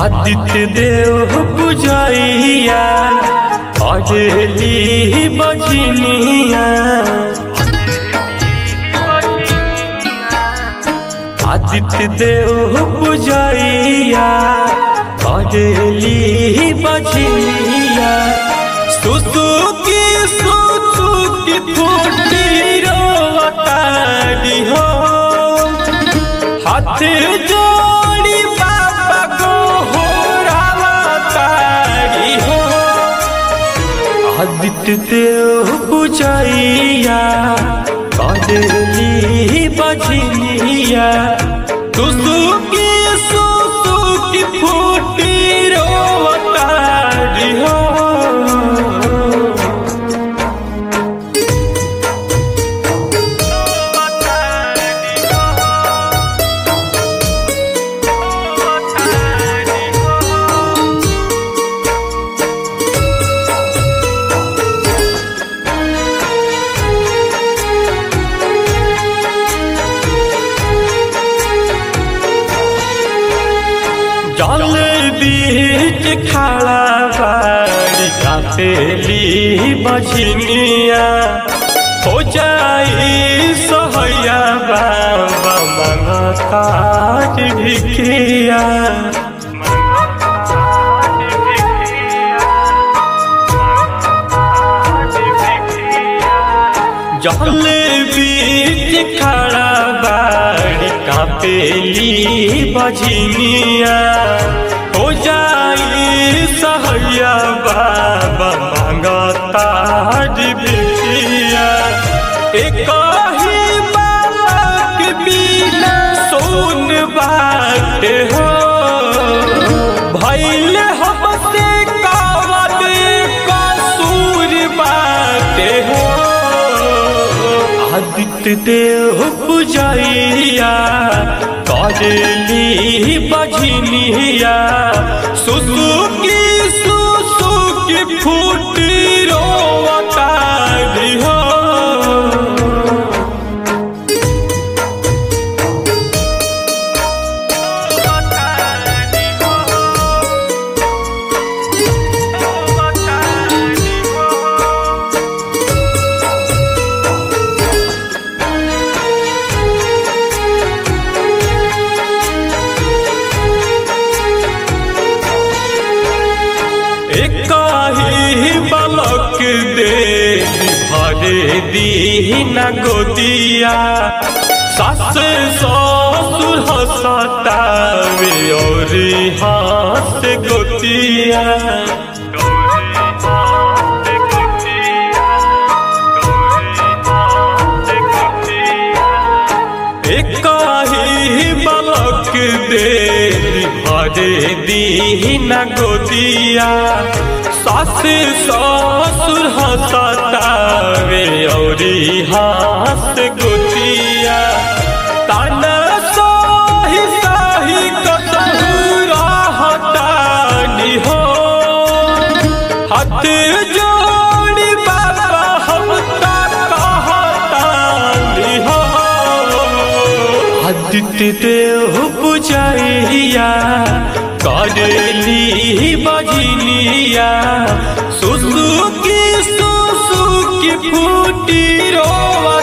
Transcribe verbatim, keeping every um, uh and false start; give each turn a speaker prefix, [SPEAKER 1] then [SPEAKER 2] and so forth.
[SPEAKER 1] आदित्य देव पुजाइया अजली बजनिया। आदित्य देव पुजाइया अजली बजनिया। सुसुकी सुसुकी फूटी रोवतारी हो, हाथ जोड़ी बाबा को हो रावतारी हो। आदित्य देव पुजाइया अजली बजनिया। सुसुकी सुसुकी फूटी रोवतारी हो। जल बीच खड़ा बाड़ी कापेली बजनिया। हो जाई सहैया बाबा मंगता भिखिया। जल बीच खड़ा बाड़ी कापेली बजनिया। हो जाई सहैया बाबा मंगता भिखिया। एक ही बालक बिना सोन बात हो, भइल हमसे कावद कसूर बात हो। आदित्य देव पुजाइया अजली बजनिया। सुसुकी सुसुकी फूटी रोवतारी हो। एक ही बालक दे भरे दीना गोदिया। सास ससुर हंसतावे और हाथ गोतिया। एक ही बालक दे भरे दीना गोदिया। सास ससुर हंसतावे और हाथ गोतिया। ताना सही सही कसम रहतानी हो, हाथ जोड़ी बाबा हम कहतानी हो। आदित्य देव पुजाइया अजली बजनिया। सुसुकी सुसुकी फूटी रोवा